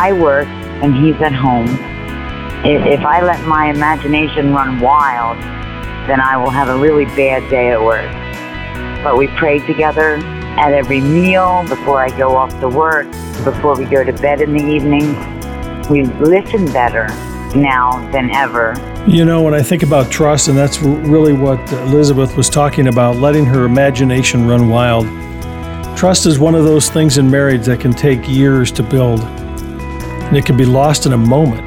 I work and he's at home. If I let my imagination run wild, then I will have a really bad day at work. But we pray together at every meal, before I go off to work, before we go to bed in the evening. We listen better now than ever. You know, when I think about trust, and that's really what Elizabeth was talking about, letting her imagination run wild. Trust is one of those things in marriage that can take years to build. And it can be lost in a moment,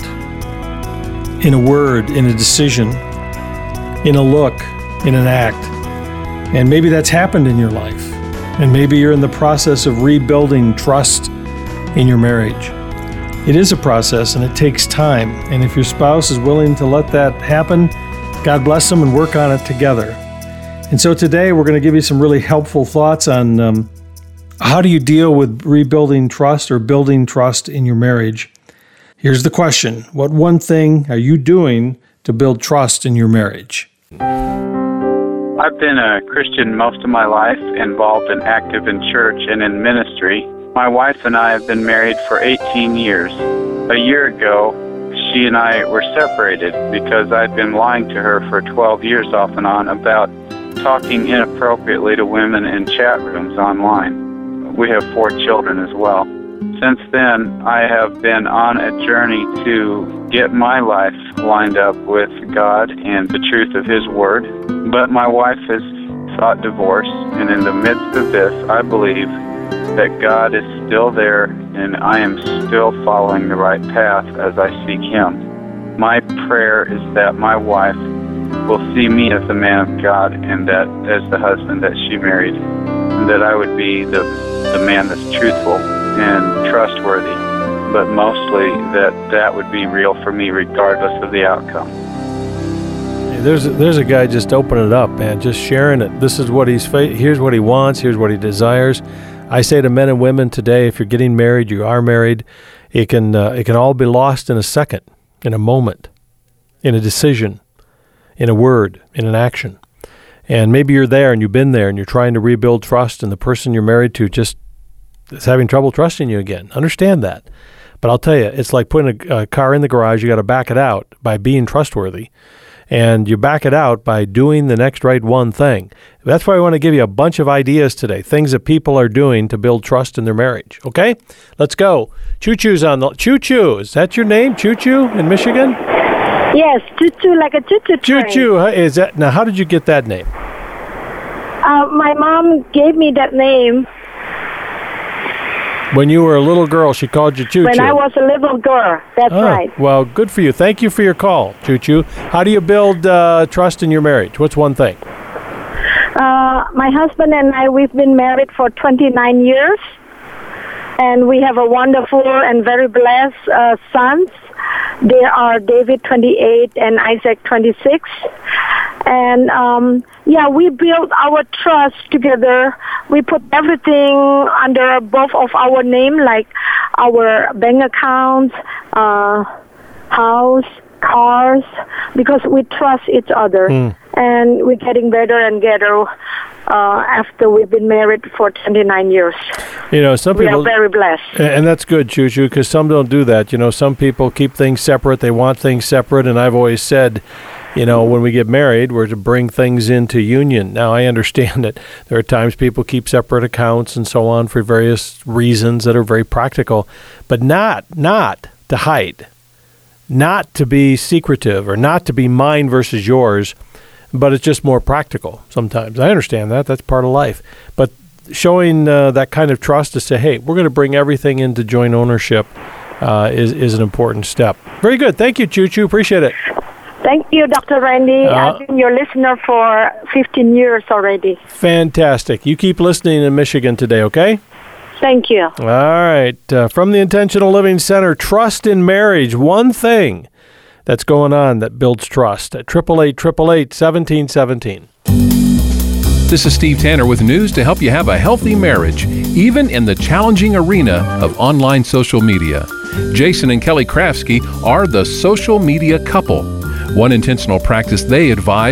in a word, in a decision, in a look, in an act. And maybe that's happened in your life. And maybe you're in the process of rebuilding trust in your marriage. It is a process and it takes time. And if your spouse is willing to let that happen, God bless them and work on it together. And so today we're going to give you some really helpful thoughts on how do you deal with rebuilding trust or building trust in your marriage. Here's the question. What one thing are you doing to build trust in your marriage? I've been a Christian most of my life, involved and active in church and in ministry. My wife and I have been married for 18 years. A year ago, she and I were separated because I'd been lying to her for 12 years off and on about talking inappropriately to women in chat rooms online. We have 4 children as well. Since then, I have been on a journey to get my life lined up with God and the truth of His Word. But my wife has sought divorce, and in the midst of this, I believe that God is still there and I am still following the right path as I seek Him. My prayer is that my wife will see me as the man of God and that as the husband that she married, and that I would be the man that's truthful and trustworthy, but mostly that would be real for me regardless of the outcome. There's a guy just opening it up, man, just sharing it. This is what here's what he wants, here's what he desires. I say to men and women today, if you're getting married, you are married, it can all be lost in a second, in a moment, in a decision, in a word, in an action. And maybe you're there and you've been there and you're trying to rebuild trust and the person you're married to just is having trouble trusting you again. Understand that. But I'll tell you, it's like putting a car in the garage. You got to back it out by being trustworthy. And you back it out by doing the next right one thing. That's why I want to give you a bunch of ideas today, things that people are doing to build trust in their marriage. Okay? Let's go. Choo-choo's on the... Choo-choo, is that your name, Choo-choo, in Michigan? Yes, choo-choo, like a choo-choo train. Choo-choo, is that... Now, how did you get that name? My mom gave me that name. When you were a little girl, she called you Choo-choo. When I was a little girl, that's right. Well, good for you. Thank you for your call, Choo-choo. How do you build trust in your marriage? What's one thing? My husband and I, we've been married for 29 years, and we have a wonderful and very blessed sons. They are David, 28, and Isaac, 26. And, we built our trust together. We put everything under both of our name, like our bank accounts, house, cars, because we trust each other. And we're getting better and better after we've been married for 29 years. You know, some people... We are very blessed. And that's good, Choo-choo, because some don't do that. You know, some people keep things separate. They want things separate. And I've always said, you know, when we get married, we're to bring things into union. Now, I understand that there are times people keep separate accounts and so on for various reasons that are very practical, but not to hide, not to be secretive, or not to be mine versus yours, but it's just more practical sometimes. I understand that. That's part of life. But showing that kind of trust to say, hey, we're going to bring everything into joint ownership is an important step. Very good. Thank you, Choo-choo. Appreciate it. Thank you, Dr. Randy. I've been your listener for 15 years already. Fantastic. You keep listening in Michigan today, okay? Thank you. All right. From the Intentional Living Center, trust in marriage. One thing that's going on that builds trust at 888-888-1717. This is Steve Tanner with news to help you have a healthy marriage, even in the challenging arena of online social media. Jason and Kelly Krafsky are the social media couple. One intentional practice they advise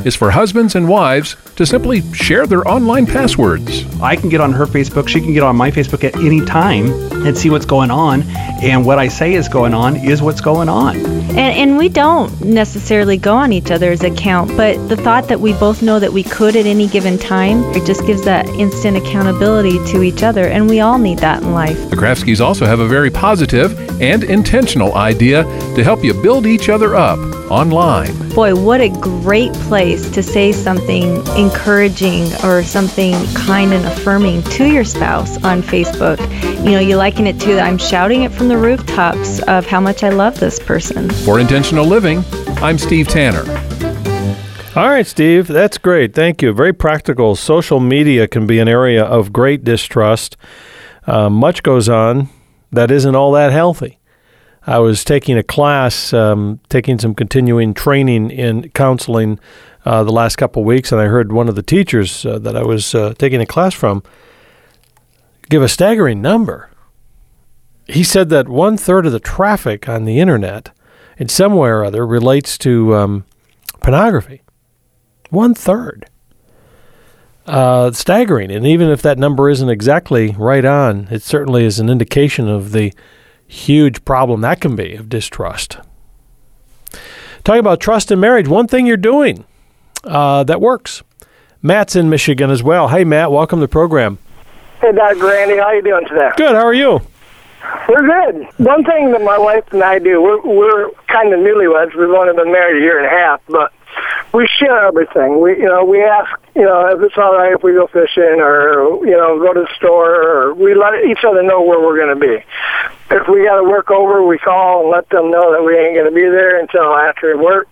is for husbands and wives to simply share their online passwords. I can get on her Facebook, she can get on my Facebook at any time and see what's going on. And what I say is going on is what's going on. And we don't necessarily go on each other's account, but the thought that we both know that we could at any given time, it just gives that instant accountability to each other, and we all need that in life. The Krafskis also have a very positive and intentional idea to help you build each other up online. Boy, what a great place to say something encouraging or something kind and affirming to your spouse on Facebook. You know, you liken it to, I'm shouting it from the rooftops of how much I love this person. For Intentional Living, I'm Steve Tanner. All right, Steve, that's great. Thank you. Very practical. Social media can be an area of great distrust. Much goes on that isn't all that healthy. I was taking a class, taking some continuing training in counseling the last couple of weeks, and I heard one of the teachers that I was taking a class from give a staggering number. He said that 1/3 of the traffic on the internet in some way or other relates to pornography. 1/3. Staggering. And even if that number isn't exactly right on, it certainly is an indication of the huge problem that can be of distrust. Talking about trust in marriage, one thing you're doing that works. Matt's in Michigan as well. Hey, Matt, welcome to the program. Hey, Dr. Randy, how you doing today? Good. How are you? We're good. One thing that my wife and I do, we're kind of newlyweds. We've only been married a year and a half, but we share everything. We ask, if it's all right if we go fishing or, go to the store, or we let each other know where we're going to be. If we got to work over, we call and let them know that we ain't going to be there until after work,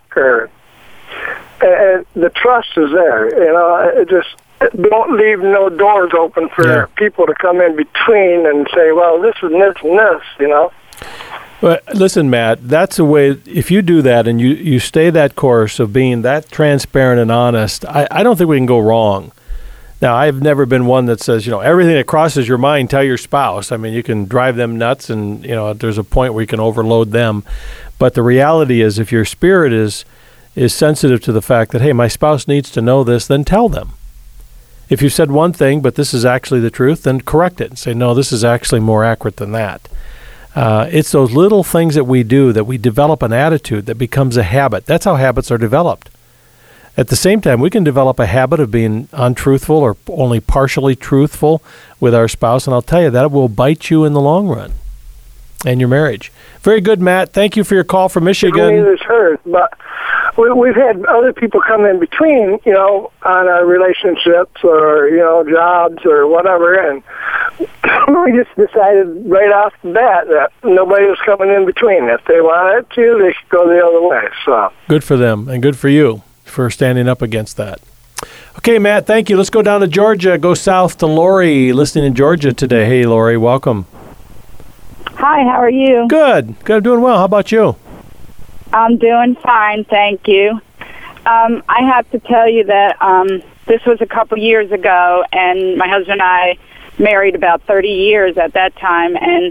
and the trust is there. It just don't leave no doors open for people to come in between and say, well, this is this and this, Well, listen, Matt, that's a way, if you do that and you stay that course of being that transparent and honest, I don't think we can go wrong. Now, I've never been one that says, everything that crosses your mind, tell your spouse. I mean, you can drive them nuts and, there's a point where you can overload them. But the reality is, if your spirit is sensitive to the fact that, hey, my spouse needs to know this, then tell them. If you said one thing, but this is actually the truth, then correct it and say, no, this is actually more accurate than that. It's those little things that we do that we develop an attitude that becomes a habit. That's how habits are developed. At the same time, we can develop a habit of being untruthful or only partially truthful with our spouse, and I'll tell you, that will bite you in the long run and your marriage. Very good, Matt. Thank you for your call from Michigan. Neither's hers, but we've had other people come in between, on our relationships or, jobs or whatever, and we just decided right off the bat that nobody was coming in between. If they wanted to, they should go the other way. So good for them, and good for you for standing up against that. Okay, Matt, thank you. Let's go down to Georgia, go south to Lori, listening in Georgia today. Hey, Lori, welcome. Hi, how are you? Good. I'm doing well. How about you? I'm doing fine, thank you. I have to tell you that this was a couple years ago, and my husband and I married about 30 years at that time, and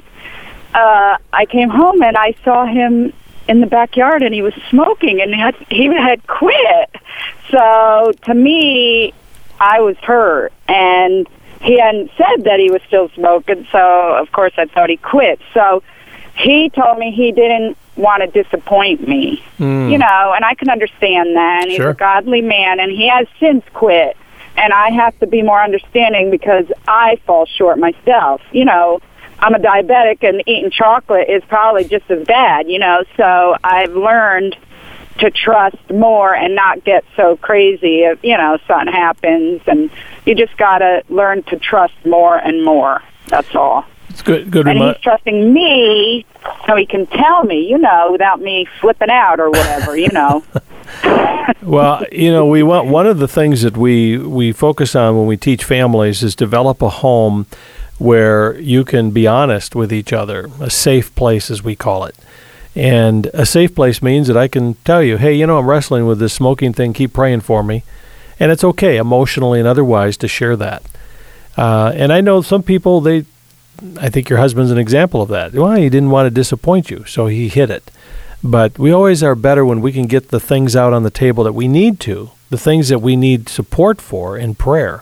I came home and I saw him in the backyard, and he was smoking, and he had quit. So to me, I was hurt, and he hadn't said that he was still smoking, so of course I thought he quit. So he told me he didn't want to disappoint me, and I can understand that. And he's a godly man, and he has since quit. And I have to be more understanding because I fall short myself. I'm a diabetic, and eating chocolate is probably just as bad, So I've learned to trust more and not get so crazy if, something happens. And you just got to learn to trust more and more. That's all. It's good. And he's trusting me so he can tell me, without me flipping out or whatever, Well, we want, one of the things that we focus on when we teach families is develop a home where you can be honest with each other, a safe place as we call it. And a safe place means that I can tell you, hey, I'm wrestling with this smoking thing, keep praying for me. And it's okay, emotionally and otherwise, to share that. And I know some people, I think your husband's an example of that. Well, he didn't want to disappoint you, so he hid it. But we always are better when we can get the things out on the table that we need to the things that we need support for in prayer.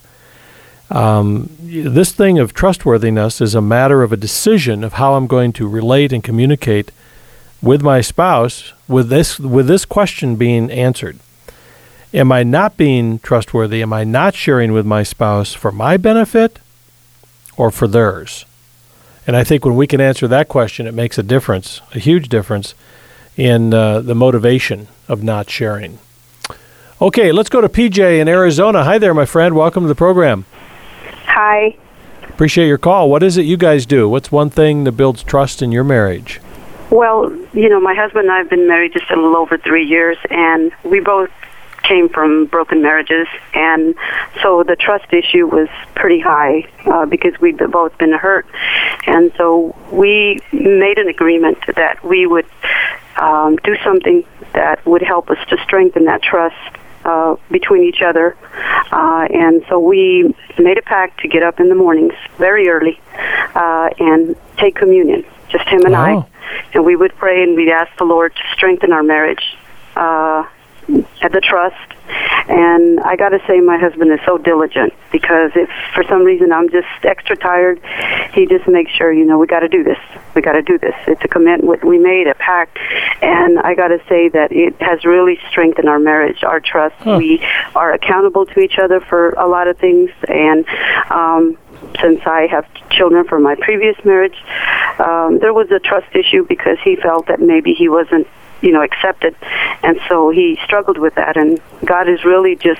This thing of trustworthiness is a matter of a decision of how I'm going to relate and communicate with my spouse with this question being answered. Am I not being trustworthy? Am I not sharing with my spouse for my benefit or for theirs? And I think when we can answer that question, it makes a difference, a huge difference in the motivation of not sharing. Okay, let's go to PJ in Arizona. Hi there, my friend. Welcome to the program. Hi. Appreciate your call. What is it you guys do? What's one thing that builds trust in your marriage? Well, my husband and I have been married just a little over 3 years, and we both came from broken marriages, and so the trust issue was pretty high because we'd both been hurt. And so we made an agreement that we would do something that would help us to strengthen that trust between each other. And so we made a pact to get up in the mornings very early and take communion, just him and I. And we would pray and we'd ask the Lord to strengthen our marriage, the trust. And I got to say, my husband is so diligent, because if for some reason I'm just extra tired, he just makes sure, we got to do this. We got to do this. It's a commitment we made, a pact. And I got to say that it has really strengthened our marriage, our trust. We are accountable to each other for a lot of things. And since I have children from my previous marriage, there was a trust issue because he felt that maybe he wasn't accepted, and so he struggled with that. And God has really just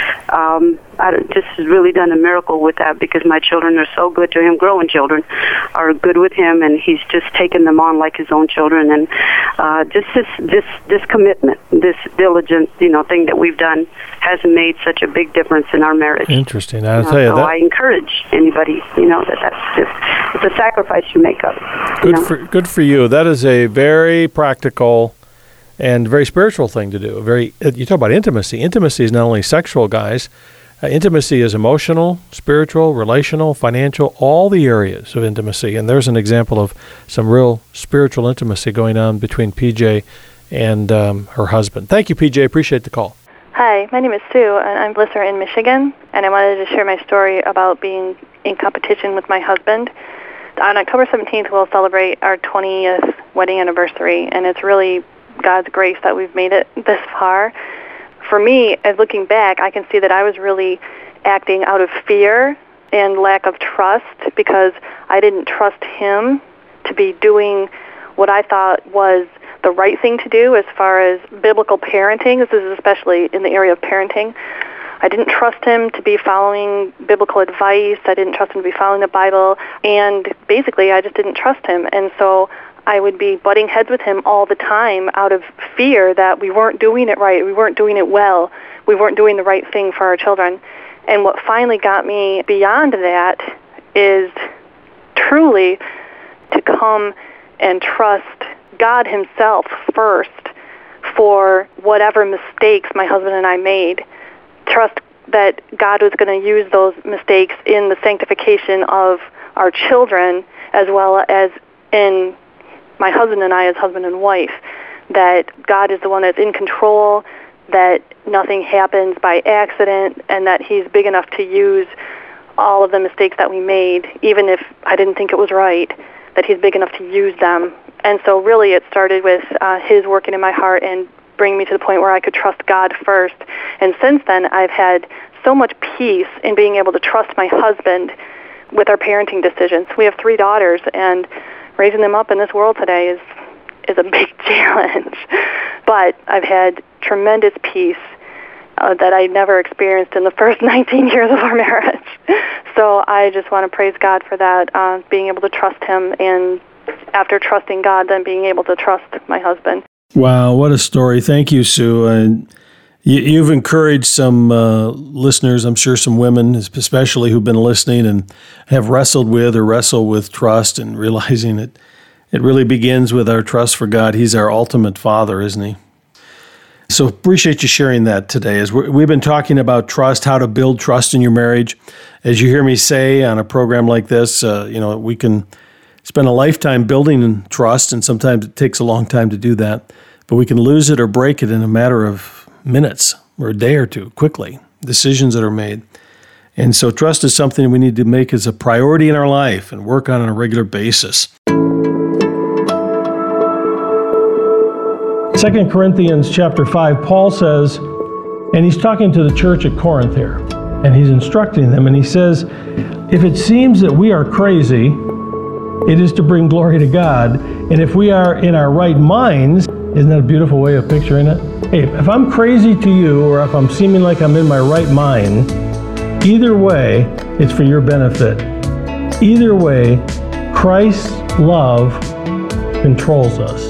really done a miracle with that, because my children are so good to him. Growing children are good with him, and he's just taken them on like his own children. And just this commitment, this diligent thing that we've done has made such a big difference in our marriage. Interesting. I'll tell you so that. I encourage anybody, that's just it's a sacrifice you make up. Good for you. That is a very practical and very spiritual thing to do. You talk about intimacy. Intimacy is not only sexual, guys. Intimacy is emotional, spiritual, relational, financial, all the areas of intimacy. And there's an example of some real spiritual intimacy going on between PJ and her husband. Thank you, PJ. Appreciate the call. Hi, my name is Sue, and I'm Blissor in Michigan. And I wanted to share my story about being in competition with my husband. On October 17th, we'll celebrate our 20th wedding anniversary, and it's really God's grace that we've made it this far. For me, as looking back, I can see that I was really acting out of fear and lack of trust, because I didn't trust him to be doing what I thought was the right thing to do as far as biblical parenting. This is especially in the area of parenting. I didn't trust him to be following biblical advice. I didn't trust him to be following the Bible. And basically, I just didn't trust him. And so I would be butting heads with him all the time out of fear that we weren't doing it right, we weren't doing it well, we weren't doing the right thing for our children. And what finally got me beyond that is truly to come and trust God himself first for whatever mistakes my husband and I made. Trust that God was going to use those mistakes in the sanctification of our children, as well as in my husband and I as husband and wife, that God is the one that's in control, that nothing happens by accident, and that he's big enough to use all of the mistakes that we made, even if I didn't think it was right, that he's big enough to use them. And so really it started with his working in my heart and bringing me to the point where I could trust God first. And since then, I've had so much peace in being able to trust my husband with our parenting decisions. We have 3 daughters, and raising them up in this world today is a big challenge. But I've had tremendous peace that I never experienced in the first 19 years of our marriage. So I just want to praise God for that, being able to trust him, and after trusting God, then being able to trust my husband. Wow, what a story. Thank you, Sue. And you've encouraged some listeners, I'm sure some women especially, who've been listening and have wrestled with or wrestle with trust, and realizing it really begins with our trust for God. He's our ultimate Father, isn't he? So appreciate you sharing that today. As we've been talking about trust, how to build trust in your marriage. As you hear me say on a program like this, we can spend a lifetime building trust, and sometimes it takes a long time to do that. But we can lose it or break it in a matter of minutes, or a day or two, quickly, decisions that are made. And so trust is something we need to make as a priority in our life and work on a regular basis. 2 Corinthians chapter 5, Paul says, and he's talking to the church at Corinth here, and he's instructing them, and he says, if it seems that we are crazy, it is to bring glory to God. And if we are in our right minds, isn't that a beautiful way of picturing it? Hey, if I'm crazy to you, or if I'm seeming like I'm in my right mind, either way, it's for your benefit. Either way, Christ's love controls us.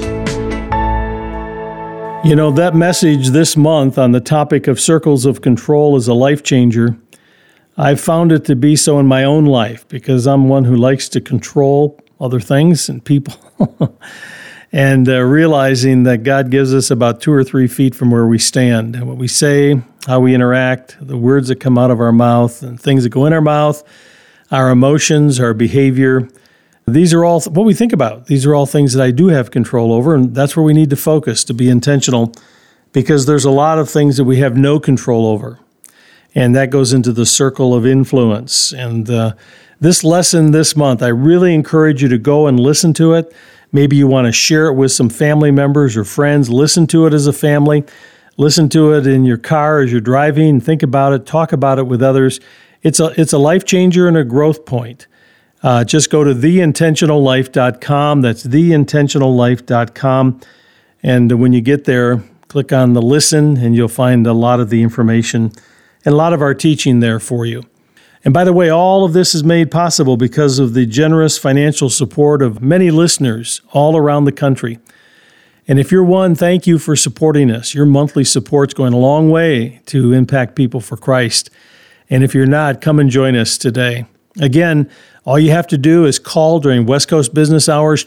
You know, that message this month on the topic of circles of control is a life changer. I've found it to be so in my own life because I'm one who likes to control other things and people. And realizing that God gives us about 2 or 3 feet from where we stand. And what we say, how we interact, the words that come out of our mouth, and things that go in our mouth, our emotions, our behavior. These are all what we think about. These are all things that I do have control over, and that's where we need to focus, to be intentional, because there's a lot of things that we have no control over. And that goes into the circle of influence. And this lesson this month, I really encourage you to go and listen to it. Maybe you want to share it with some family members or friends. Listen to it as a family. Listen to it in your car as you're driving. Think about it. Talk about it with others. It's a life changer and a growth point. Just go to theintentionallife.com. That's theintentionallife.com. And when you get there, click on the listen, and you'll find a lot of the information and a lot of our teaching there for you. And by the way, all of this is made possible because of the generous financial support of many listeners all around the country. And if you're one, thank you for supporting us. Your monthly support's going a long way to impact people for Christ. And if you're not, come and join us today. Again, all you have to do is call during West Coast business hours,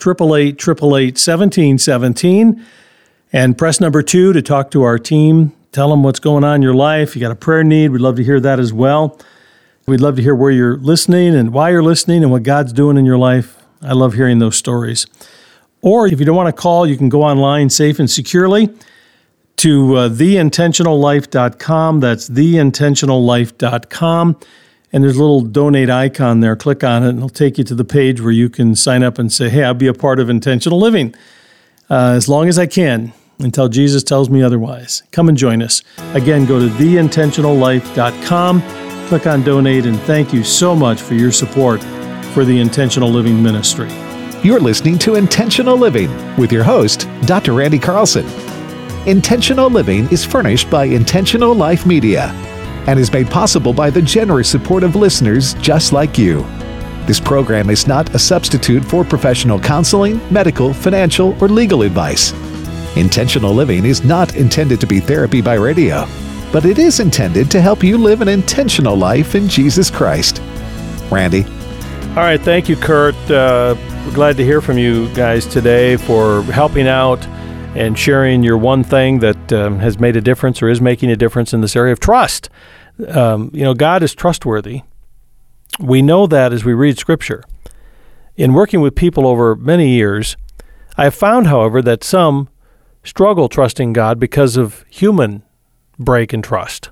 888-888-1717, and press number 2 to talk to our team. Tell them what's going on in your life. You got a prayer need, we'd love to hear that as well. We'd love to hear where you're listening and why you're listening and what God's doing in your life. I love hearing those stories. Or if you don't want to call, you can go online safe and securely to theintentionallife.com. That's theintentionallife.com. And there's a little donate icon there. Click on it, and it'll take you to the page where you can sign up and say, hey, I'll be a part of intentional living as long as I can until Jesus tells me otherwise. Come and join us. Again, go to theintentionallife.com. Click on donate, and thank you so much for your support for the Intentional Living Ministry. You're listening to Intentional Living with your host, Dr. Randy Carlson. Intentional Living is furnished by Intentional Life Media and is made possible by the generous support of listeners just like you. This program is not a substitute for professional counseling, medical, financial, or legal advice. Intentional Living is not intended to be therapy by radio, but it is intended to help you live an intentional life in Jesus Christ. Randy. All right, thank you, Kurt. We're glad to hear from you guys today for helping out and sharing your one thing that has made a difference or is making a difference in this area of trust. God is trustworthy. We know that as we read Scripture. In working with people over many years, I have found, however, that some struggle trusting God because of human break in trust.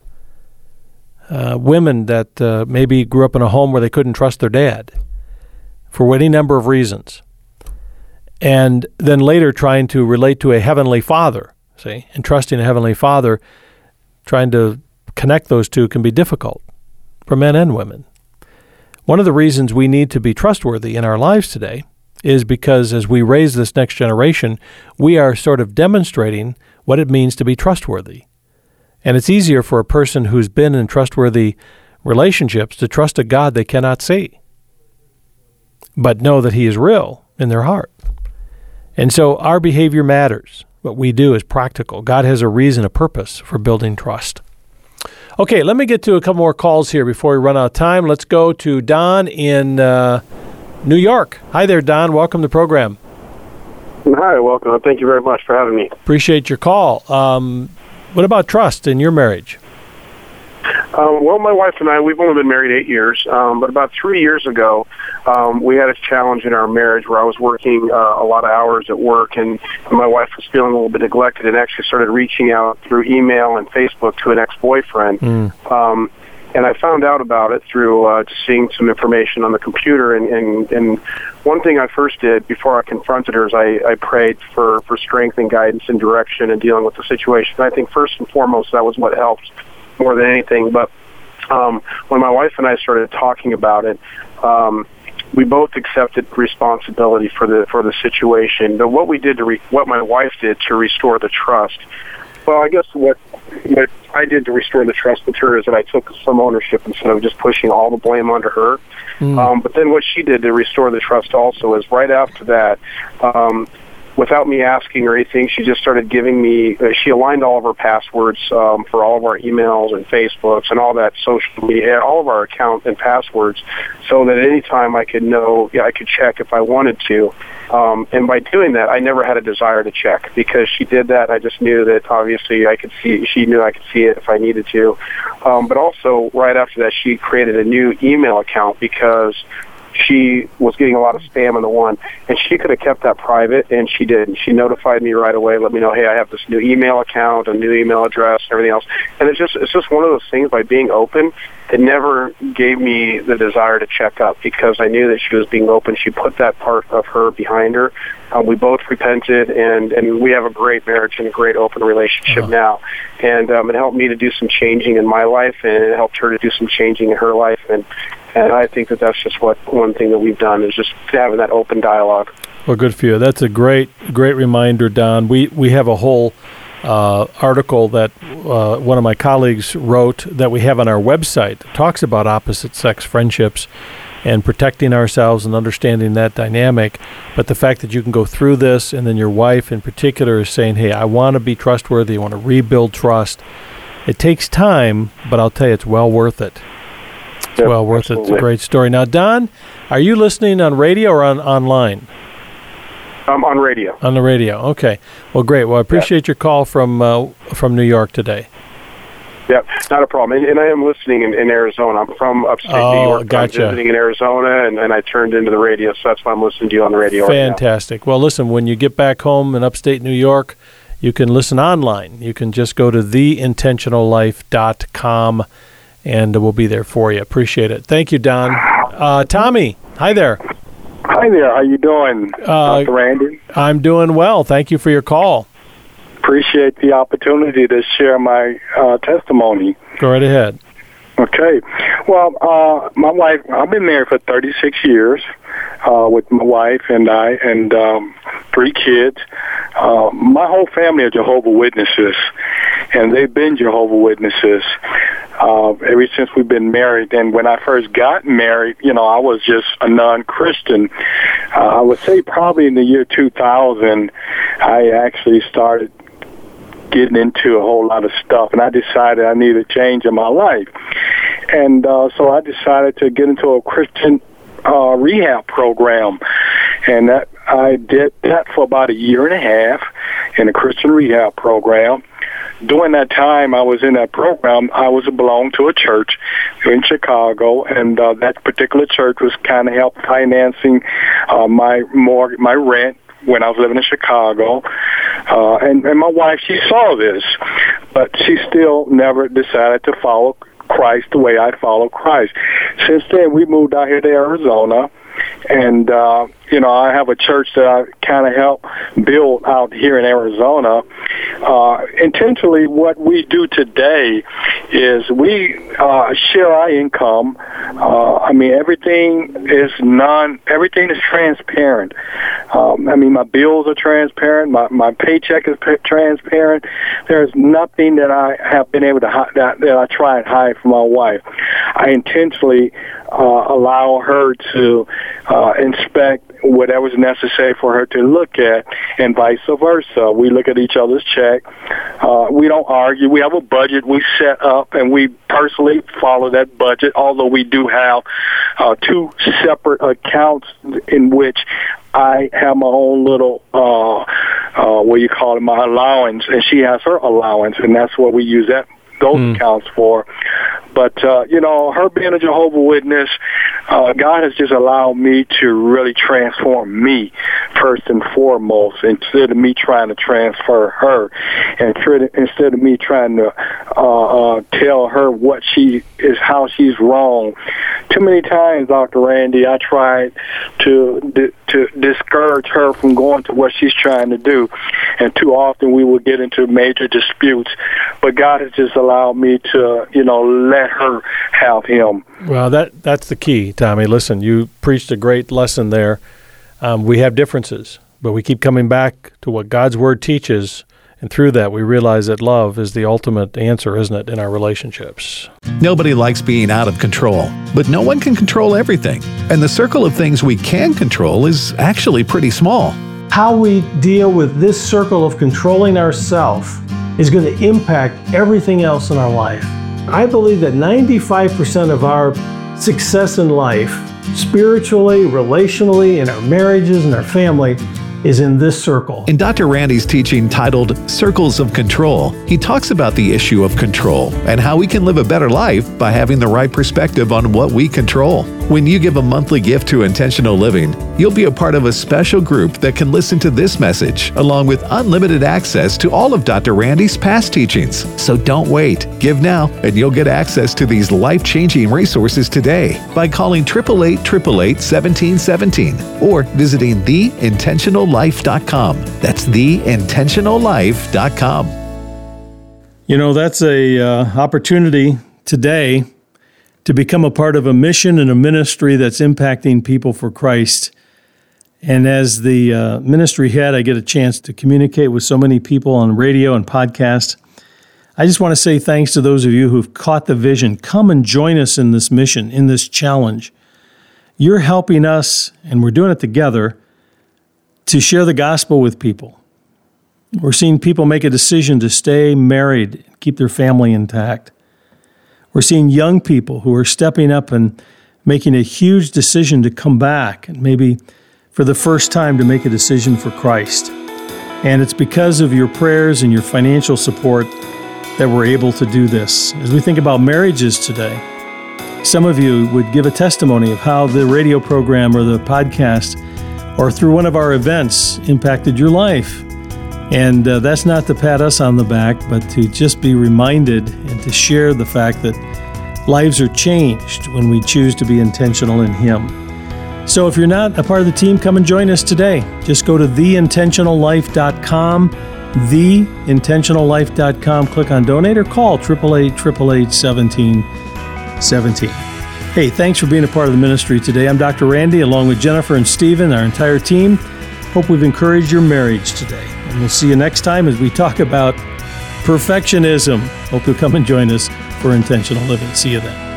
Women that maybe grew up in a home where they couldn't trust their dad for any number of reasons. And then later trying to relate to a heavenly father, and trusting a heavenly father, trying to connect those two can be difficult for men and women. One of the reasons we need to be trustworthy in our lives today is because as we raise this next generation, we are sort of demonstrating what it means to be trustworthy. And it's easier for a person who's been in trustworthy relationships to trust a God they cannot see, but know that He is real in their heart. And so our behavior matters. What we do is practical. God has a reason, a purpose for building trust. Okay, let me get to a couple more calls here before we run out of time. Let's go to Don in New York. Hi there, Don. Welcome to the program. Hi, welcome. Thank you very much for having me. Appreciate your call. What about trust in your marriage? Well, my wife and I, we've only been married 8 years, but about 3 years ago, we had a challenge in our marriage where I was working a lot of hours at work, and my wife was feeling a little bit neglected and actually started reaching out through email and Facebook to an ex-boyfriend. And I found out about it through just seeing some information on the computer. And one thing I first did before I confronted her is I prayed for strength and guidance and direction in dealing with the situation. And I think first and foremost that was what helped more than anything. But when my wife and I started talking about it, we both accepted responsibility for the situation. But what we did what my wife did to restore the trust. Well, I guess what I did to restore the trust with her is that I took some ownership instead of just pushing all the blame onto her. But then what she did to restore the trust also is right after that, without me asking or anything, she just started giving me, she aligned all of her passwords for all of our emails and Facebooks and all that social media, all of our account and passwords, so that any time I could know, I could check if I wanted to. And by doing that, I never had a desire to check because she did that. I just knew that obviously I could see, she knew I could see it if I needed to. But also right after that, she created a new email account because she was getting a lot of spam on the one, and she could have kept that private, and she didn't. She notified me right away, let me know, hey, I have this new email account, a new email address, and everything else. And it's just one of those things, by being open, it never gave me the desire to check up because I knew that she was being open. She put that part of her behind her. We both repented, and we have a great marriage and a great open relationship now. And it helped me to do some changing in my life, and it helped her to do some changing in her life. And I think that that's just one thing that we've done is just having that open dialogue. Well, good for you. That's a great reminder, Don. We have a whole article that one of my colleagues wrote that we have on our website that talks about opposite-sex friendships and protecting ourselves and understanding that dynamic. But the fact that you can go through this, and then your wife in particular is saying, hey, I want to be trustworthy, I want to rebuild trust. It takes time, but I'll tell you, it's well worth it. It's well worth it. It's a great story. Now, Don, are you listening on radio or online? On radio. On the radio. Okay. Well, great. Well, I appreciate your call from New York today. Yep, not a problem. And I am listening in Arizona. I'm from upstate New York. Gotcha. I'm visiting in Arizona, and I turned into the radio, so that's why I'm listening to you on the radio. Fantastic. Right now. Well, listen, when you get back home in upstate New York, you can listen online. You can just go to theintentionallife.com, and we'll be there for you. Appreciate it. Thank you, Don. Tommy, hi there. Hi there. How you doing, Dr. Randy? I'm doing well. Thank you for your call. Appreciate the opportunity to share my testimony. Go right ahead. Okay. Well, my wife, I've been married for 36 years with my wife and I, and 3 kids. My whole family are Jehovah's Witnesses, and they've been Jehovah's Witnesses ever since we've been married. And when I first got married, I was just a non-Christian. I would say probably in the year 2000, I actually started getting into a whole lot of stuff, and I decided I needed a change in my life. And so I decided to get into a Christian rehab program, and I did that for about 1.5 years in a Christian rehab program. During that time I was in that program, I belonged to a church in Chicago, and that particular church was kind of help financing my rent when I was living in Chicago. And my wife, she saw this, but she still never decided to follow Christ the way I follow Christ. Since then, we moved out here to Arizona, and I have a church that I kind of help build out here in Arizona. Intentionally, what we do today is we share our income. Everything is transparent. My bills are transparent. My paycheck is transparent. There's nothing that I have been able to that I try and hide from my wife. I intentionally allow her to inspect whatever's necessary for her to look at, and vice versa. We look at each other's check. We don't argue. We have a budget we set up, and we personally follow that budget, although we do have 2 separate accounts in which I have my own little, my allowance, and she has her allowance, and that's what we use that those accounts for. But, her being a Jehovah's Witness, God has just allowed me to really transform me first and foremost, instead of me trying to transfer her, and instead of me trying to tell her what she is, how she's wrong. Too many times, Dr. Randy, I tried to discourage her from going to what she's trying to do, and too often we would get into major disputes. But God has just allowed me to, let her have him. Well, that's the key, Tommy. Listen, you preached a great lesson there. We have differences, but we keep coming back to what God's Word teaches, and through that we realize that love is the ultimate answer, isn't it, in our relationships? Nobody likes being out of control, but no one can control everything. And the circle of things we can control is actually pretty small. How we deal with this circle of controlling ourselves is going to impact everything else in our life. I believe that 95% of our success in life, spiritually, relationally, in our marriages and our family, is in this circle. In Dr. Randy's teaching titled Circles of Control, he talks about the issue of control and how we can live a better life by having the right perspective on what we control. When you give a monthly gift to Intentional Living, you'll be a part of a special group that can listen to this message, along with unlimited access to all of Dr. Randy's past teachings. So don't wait. Give now, and you'll get access to these life-changing resources today by calling 888-888-1717 or visiting theintentionallife.com. That's theintentionallife.com. That's a opportunity today to become a part of a mission and a ministry that's impacting people for Christ. And as the ministry head, I get a chance to communicate with so many people on radio and podcast. I just want to say thanks to those of you who've caught the vision. Come and join us in this mission, in this challenge. You're helping us, and we're doing it together, to share the gospel with people. We're seeing people make a decision to stay married, keep their family intact. We're seeing young people who are stepping up and making a huge decision to come back, and maybe for the first time to make a decision for Christ. And it's because of your prayers and your financial support that we're able to do this. As we think about marriages today, some of you would give a testimony of how the radio program or the podcast or through one of our events impacted your life. And that's not to pat us on the back, but to just be reminded and to share the fact that lives are changed when we choose to be intentional in Him. So if you're not a part of the team, come and join us today. Just go to theintentionallife.com, theintentionallife.com, click on donate or call 888-888-1717. Hey, thanks for being a part of the ministry today. I'm Dr. Randy, along with Jennifer and Stephen, our entire team. Hope we've encouraged your marriage today. And we'll see you next time as we talk about perfectionism. Hope you'll come and join us for Intentional Living. See you then.